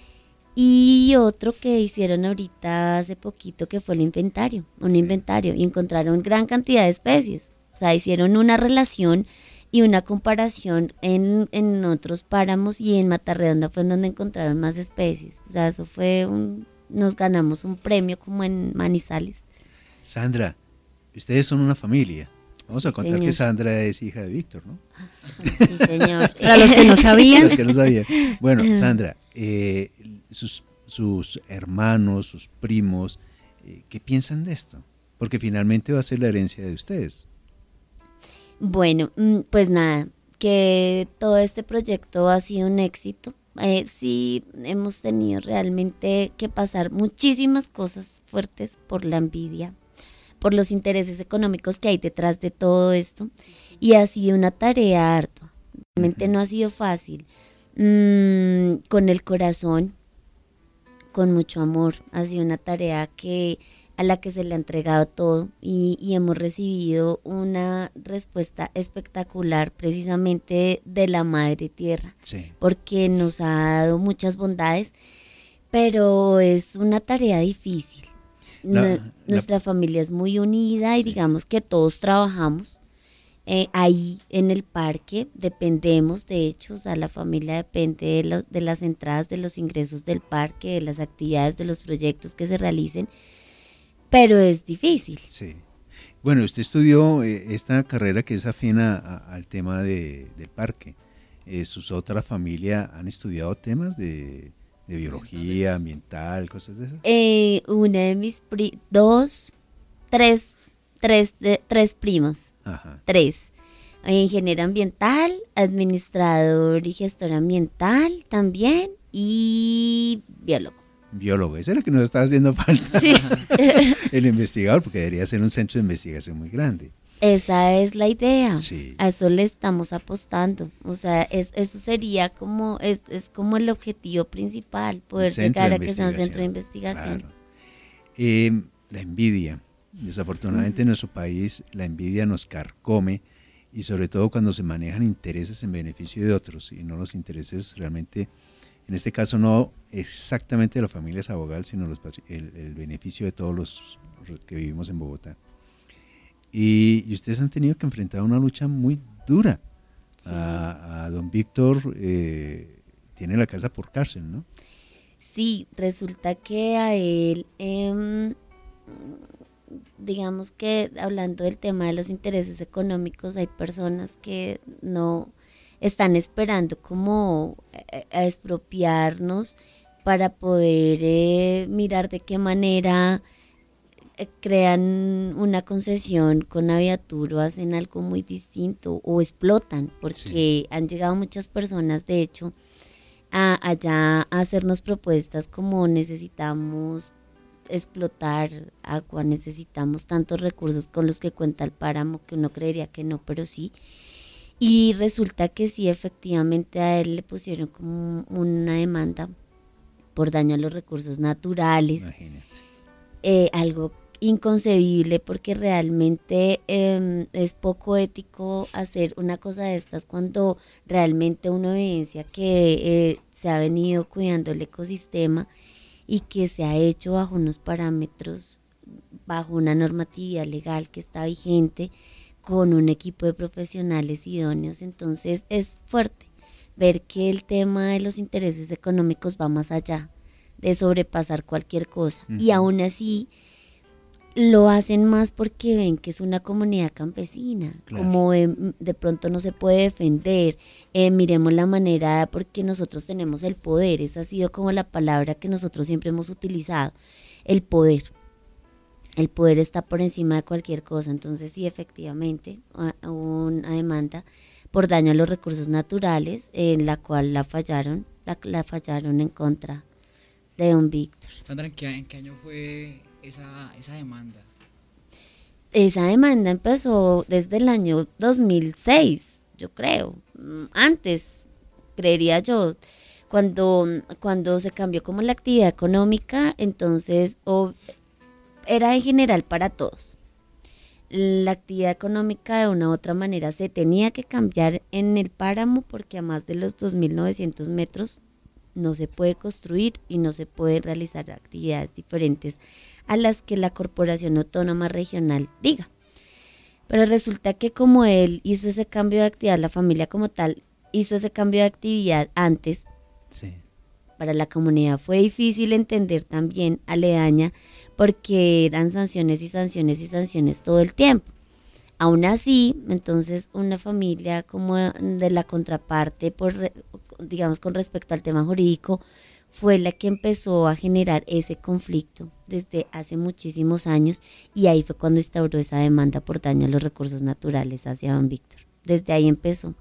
y otro que hicieron ahorita hace poquito que fue el inventario, un Sí. inventario, y encontraron gran cantidad de especies. O sea, hicieron una relación y una comparación en, en otros páramos, y en Mata Redonda fue en donde encontraron más especies. O sea, eso fue un, nos ganamos un premio como en Manizales. Sandra, ustedes son una familia. Vamos a Sí, contar señor. que Sandra es hija de Víctor, ¿no? Sí, señor. Para los que no sabían. Los que no sabían. Bueno, Sandra, eh, sus, sus hermanos, sus primos, eh, ¿qué piensan de esto? Porque finalmente va a ser la herencia de ustedes. Bueno, mm, pues nada, que todo este proyecto ha sido un éxito. Eh, sí, hemos tenido realmente que pasar muchísimas cosas fuertes por la envidia, por los intereses económicos que hay detrás de todo esto, y ha sido una tarea ardua. Realmente no ha sido fácil. Mm, con el corazón, con mucho amor, ha sido una tarea que a la que se le ha entregado todo, y, y hemos recibido una respuesta espectacular precisamente de la Madre Tierra, Sí. porque nos ha dado muchas bondades, pero es una tarea difícil. La- Nu- la- nuestra familia es muy unida y digamos que todos trabajamos eh, ahí en el parque, dependemos de hecho, o sea, la familia depende de, lo- de las entradas, de los ingresos del parque, de las actividades, de los proyectos que se realicen, pero es difícil. Sí. Bueno, usted estudió eh, esta carrera que es afina a- al tema de, del parque. Eh, ¿Sus otras familias han estudiado temas de, de biología, ambiental, cosas de esas? Eh, una de mis, pri- dos, tres, tres, de- tres primos, Ajá. tres. Eh, Ingeniero ambiental, administrador y gestor ambiental también, y biólogo. biólogo. Ese era el que nos estaba haciendo falta. Sí. El investigador, porque debería ser un centro de investigación muy grande. Esa es la idea. Sí. A eso le estamos apostando. O sea, es, eso sería como, es, es como el objetivo principal, poder llegar a que sea un centro de investigación. Claro. Eh, la envidia. Desafortunadamente en nuestro país la envidia nos carcome, y sobre todo cuando se manejan intereses en beneficio de otros y no los intereses realmente, en este caso no exactamente de la familia Sabogal, sino los, el, el beneficio de todos los que vivimos en Bogotá. Y, y ustedes han tenido que enfrentar una lucha muy dura. Sí. A, a don Víctor eh, tiene la casa por cárcel, ¿no? Sí, resulta que a él, eh, digamos que hablando del tema de los intereses económicos, hay personas que no están esperando como a expropiarnos para poder eh, mirar de qué manera crean una concesión con Aviatur o hacen algo muy distinto o explotan, porque sí. Han llegado muchas personas, de hecho, a, allá a hacernos propuestas como necesitamos explotar agua, necesitamos tantos recursos con los que cuenta el páramo, que uno creería que no, pero sí. Y resulta que sí, efectivamente a él le pusieron como una demanda por daño a los recursos naturales. Imagínate. Eh, algo inconcebible, porque realmente eh, es poco ético hacer una cosa de estas cuando realmente uno evidencia que eh, se ha venido cuidando el ecosistema y que se ha hecho bajo unos parámetros, bajo una normatividad legal que está vigente, con un equipo de profesionales idóneos. Entonces es fuerte ver que el tema de los intereses económicos va más allá de sobrepasar cualquier cosa. Uh-huh. Y aún así lo hacen más porque ven que es una comunidad campesina, claro. Como de, de pronto no se puede defender, eh, miremos la manera, porque nosotros tenemos el poder, esa ha sido como la palabra que nosotros siempre hemos utilizado, el poder. El poder está por encima de cualquier cosa. Entonces sí, efectivamente, hubo una demanda por daño a los recursos naturales, en la cual la fallaron, la, la fallaron en contra de don Víctor. Sandra, ¿en qué, en qué año fue esa, esa demanda? Esa demanda empezó desde el año dos mil seis, yo creo, antes, creería yo, cuando, cuando se cambió como la actividad económica, entonces o, era en general para todos. La actividad económica de una u otra manera se tenía que cambiar en el páramo, porque a más de los dos mil novecientos metros no se puede construir y no se puede realizar actividades diferentes a las que la Corporación Autónoma Regional diga. Pero resulta que como él hizo ese cambio de actividad, la familia como tal hizo ese cambio de actividad antes, sí. Para la comunidad fue difícil entender también aledaña, porque eran sanciones y sanciones y sanciones todo el tiempo. Aún así, entonces una familia como de la contraparte, por digamos con respecto al tema jurídico, fue la que empezó a generar ese conflicto desde hace muchísimos años, y ahí fue cuando instauró esa demanda por daño a los recursos naturales hacia don Víctor. Desde ahí empezó.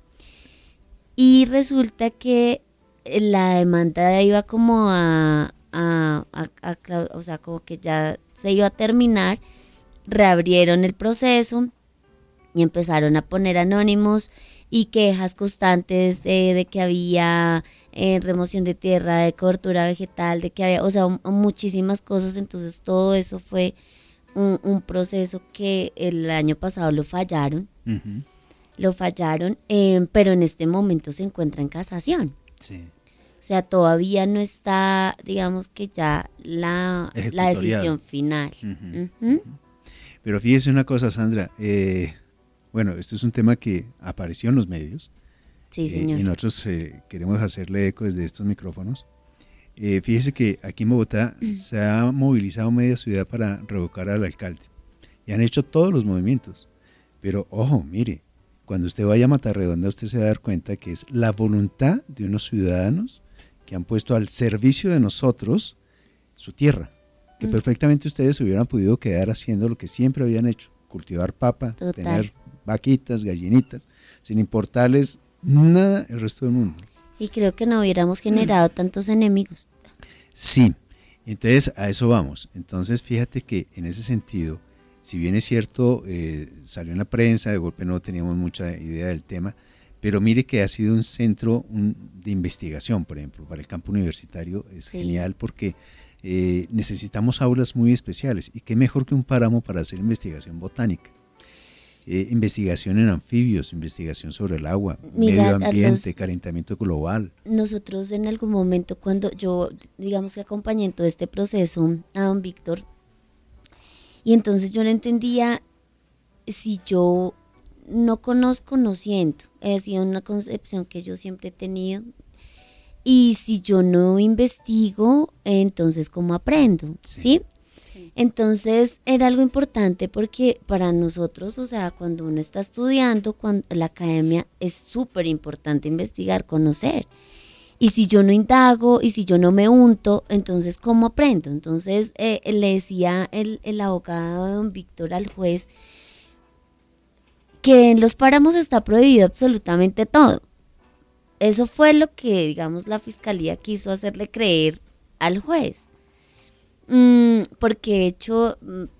Y resulta que la demanda iba como a... A, a, a, o sea, como que ya se iba a terminar, reabrieron el proceso y empezaron a poner anónimos y quejas constantes de, de que había eh, remoción de tierra, de cobertura vegetal, de que había, o sea, un, muchísimas cosas. Entonces todo eso fue un, un proceso que el año pasado lo fallaron, uh-huh. lo fallaron, eh, pero en este momento se encuentra en casación. Sí. O sea, todavía no está, digamos que ya la, la decisión final. Uh-huh. Uh-huh. Pero fíjese una cosa, Sandra, eh, bueno, esto es un tema que apareció en los medios. Sí, señor. Eh, y nosotros eh, queremos hacerle eco desde estos micrófonos. Eh, fíjese que aquí en Bogotá se ha movilizado media ciudad para revocar al alcalde. Y han hecho todos los movimientos. Pero, ojo, mire, cuando usted vaya a Matarredonda, usted se va a dar cuenta que es la voluntad de unos ciudadanos que han puesto al servicio de nosotros su tierra, que mm. perfectamente ustedes se hubieran podido quedar haciendo lo que siempre habían hecho, cultivar papa, Total. Tener vaquitas, gallinitas, sin importarles nada el resto del mundo. Y creo que no hubiéramos generado mm. tantos enemigos. Sí, Entonces, a eso vamos. Entonces, fíjate que en ese sentido, si bien es cierto, eh, salió en la prensa, de golpe no teníamos mucha idea del tema, pero mire que ha sido un centro un, de investigación, por ejemplo, para el campo universitario es sí. genial porque eh, necesitamos aulas muy especiales y qué mejor que un páramo para hacer investigación botánica. Eh, investigación en anfibios, investigación sobre el agua, Mira, medio ambiente, los, calentamiento global. Nosotros en algún momento cuando yo, digamos que acompañé en todo este proceso a don Víctor, y entonces yo no entendía si yo no conozco, no siento, ha sido una concepción que yo siempre he tenido, y si yo no investigo, entonces ¿cómo aprendo? ¿Sí? ¿Sí? Entonces era algo importante porque para nosotros, o sea, cuando uno está estudiando, cuando la academia es súper importante investigar, conocer. Y si yo no indago y si yo no me unto, entonces ¿cómo aprendo? Entonces eh, le decía el, el abogado de don Víctor al juez que en los páramos está prohibido absolutamente todo. Eso fue lo que, digamos, la fiscalía quiso hacerle creer al juez. Mm, porque de hecho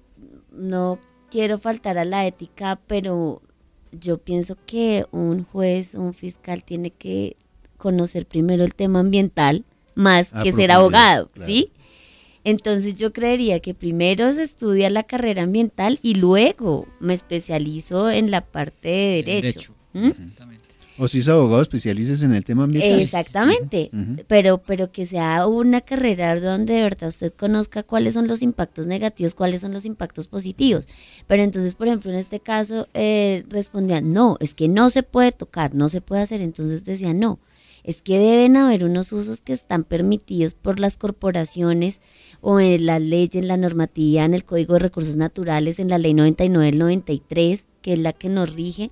no quiero faltar a la ética, pero yo pienso que un juez, un fiscal tiene que conocer primero el tema ambiental más ah, que ser abogado, claro. ¿Sí? Entonces yo creería que primero se estudia la carrera ambiental y luego me especializo en la parte de derecho. derecho. ¿Mm? O si es abogado, especialices en el tema ambiental. Exactamente, uh-huh. pero, pero que sea una carrera donde de verdad usted conozca cuáles son los impactos negativos, cuáles son los impactos positivos. Pero entonces, por ejemplo, en este caso, eh, respondían, no, es que no se puede tocar, no se puede hacer. Entonces decían, no, es que deben haber unos usos que están permitidos por las corporaciones o en la ley, en la normatividad, en el Código de Recursos Naturales, en la Ley noventa y nueve del noventa y tres, que es la que nos rige.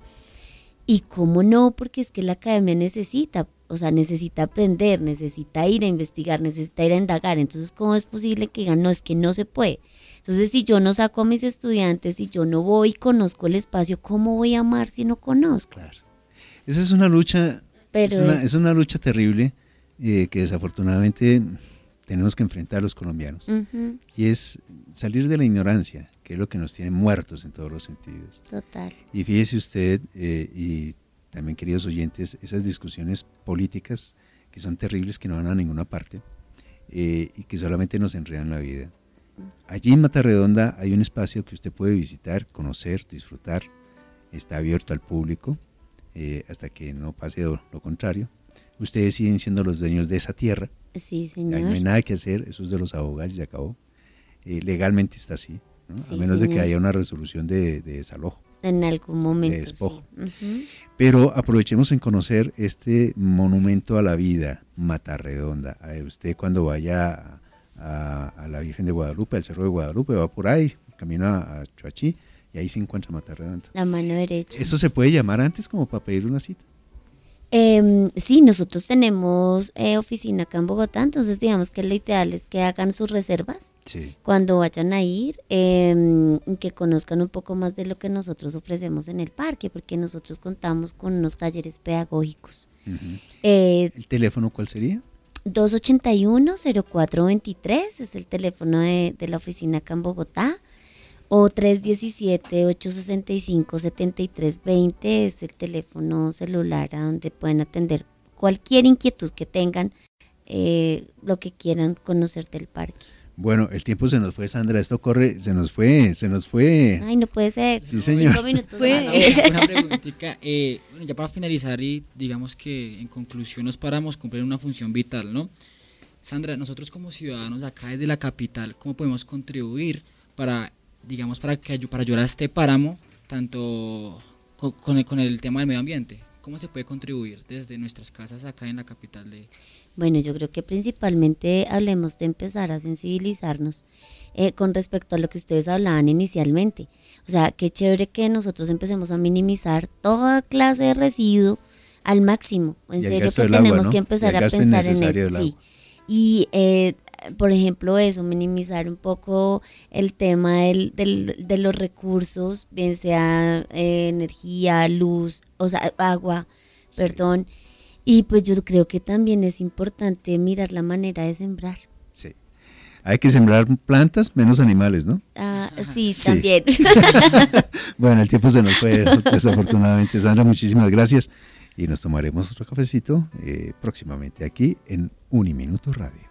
Y cómo no, porque es que la academia necesita, o sea, necesita aprender, necesita ir a investigar, necesita ir a indagar. Entonces, ¿cómo es posible que digan, no, es que no se puede? Entonces, si yo no saco a mis estudiantes, si yo no voy y conozco el espacio, ¿cómo voy a amar si no conozco? Claro. Esa es una lucha, Pero es, una, es... es una lucha terrible eh, que desafortunadamente tenemos que enfrentar los colombianos. Uh-huh. Y es salir de la ignorancia, que es lo que nos tiene muertos en todos los sentidos. Total. Y fíjese usted, eh, y también queridos oyentes, esas discusiones políticas que son terribles, que no van a ninguna parte, eh, y que solamente nos enredan la vida. Allí en Mata Redonda hay un espacio que usted puede visitar, conocer, disfrutar, está abierto al público, eh, hasta que no pase lo, lo contrario. Ustedes siguen siendo los dueños de esa tierra. Sí, señor. No hay nada que hacer, eso es de los abogados, ya acabó. Eh, legalmente está así, ¿no? Sí, a menos señor. de que haya una resolución de, de desalojo. En algún momento, de despojo. Sí. Uh-huh. Pero aprovechemos en conocer este monumento a la vida, Mata Redonda. A ver, usted cuando vaya a, a, a la Virgen de Guadalupe, al Cerro de Guadalupe, va por ahí, camina a Choachí y ahí se encuentra Mata Redonda. La mano derecha. ¿Eso se puede llamar antes como para pedir una cita? Eh, sí, nosotros tenemos eh, oficina acá en Bogotá, entonces digamos que lo ideal es que hagan sus reservas sí. cuando vayan a ir, eh, que conozcan un poco más de lo que nosotros ofrecemos en el parque, porque nosotros contamos con unos talleres pedagógicos. Uh-huh. eh, ¿El teléfono cuál sería? dos ochenta y uno, cero cuatro veintitrés es el teléfono de, de la oficina acá en Bogotá. O tres diecisiete, ocho sesenta y cinco, setenta y tres veinte es el teléfono celular a donde pueden atender cualquier inquietud que tengan, eh, lo que quieran conocer del parque. Bueno, el tiempo se nos fue, Sandra, esto corre, se nos fue, se nos fue. Ay, no puede ser. Sí, señor. Cinco minutos. Una, una, una preguntita, eh, bueno, ya para finalizar y digamos que en conclusión nos paramos, cumplir una función vital, ¿no? Sandra, nosotros como ciudadanos acá desde la capital, ¿cómo podemos contribuir para digamos, para que para ayudar a este páramo, tanto con, con, el, con el tema del medio ambiente? ¿Cómo se puede contribuir desde nuestras casas acá en la capital de...? Bueno, yo creo que principalmente hablemos de empezar a sensibilizarnos eh, con respecto a lo que ustedes hablaban inicialmente. O sea, qué chévere que nosotros empecemos a minimizar toda clase de residuo al máximo. En serio que tenemos agua, ¿no? que empezar a pensar en eso. Sí. Y eh, por ejemplo eso, minimizar un poco el tema del, del, de los recursos, bien sea eh, energía, luz, o sea, agua, sí. perdón. Y pues yo creo que también es importante mirar la manera de sembrar. Sí. Hay que sembrar plantas, menos animales, ¿no? Ah, sí, Sí. también. Bueno, el tiempo se nos fue desafortunadamente. Sandra, muchísimas gracias y nos tomaremos otro cafecito eh, próximamente aquí en Uniminuto Radio.